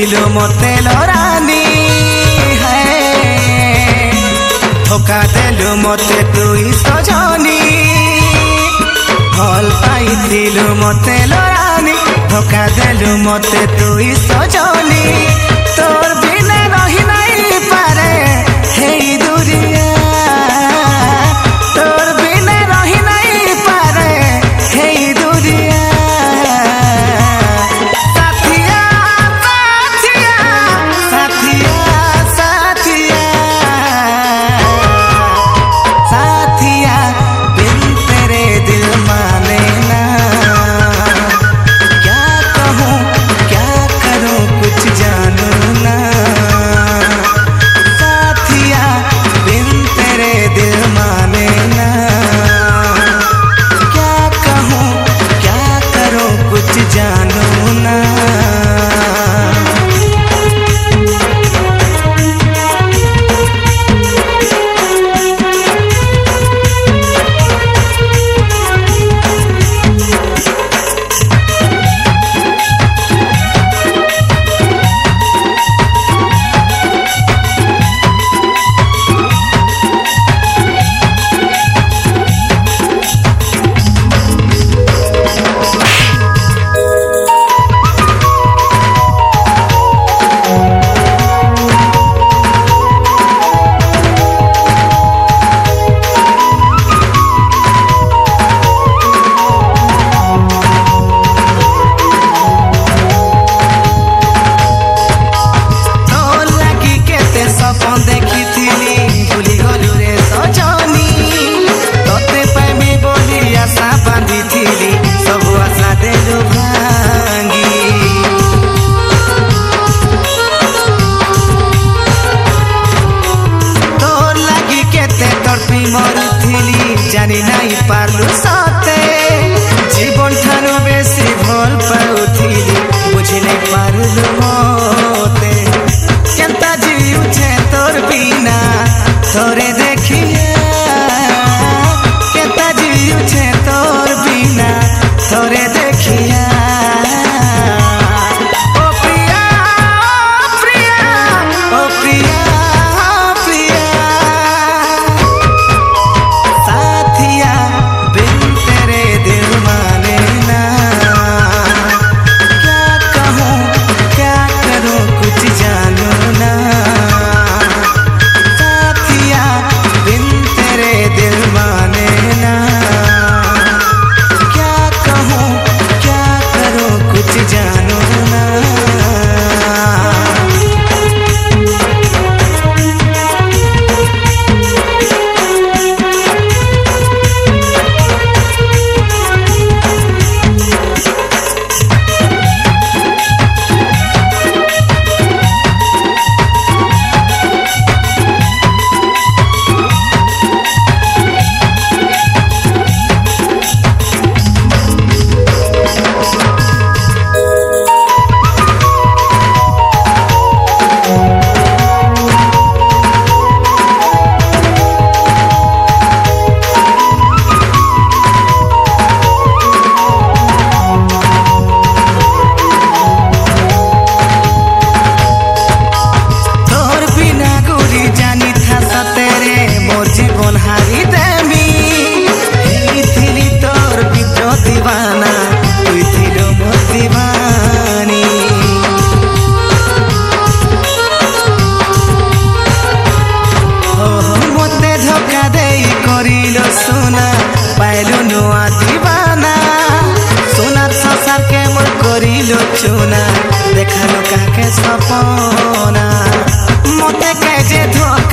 पाइथिलु मते लरानी है धोखा देलु मते तुई सजनी भल पाइथिलु मते लरानी धोखा देलु मते तुई सजनी तोर बिना रही नहीं पारे हे दुनिया तोर बिना रही नहीं पारे हे दुनिया साथिया साथिया साथिया साथिया साथिया बिन तेरे दिल माने ना क्या कहूँ क्या करूँ कुछ जानू ना साथिया बिन तेरे दिल माने ना क्या कहूँ क्या करूँ कुछ जानू ना जानी नहीं पारलु सते जीवन ठानु बेसी भल पाउथिली बुझी नहीं पारलु मते केनता जीउछे तोर बिना तोरे देखिया केनता जीउछे तोर बिना तोरे देखिया ओ प्रिया ओ प्रिया ओ प्रिया सोना पाइलु नुआ दीवाना सोनार संसार के मोर करिलो चुना देखालो काके सपना मते के जे धो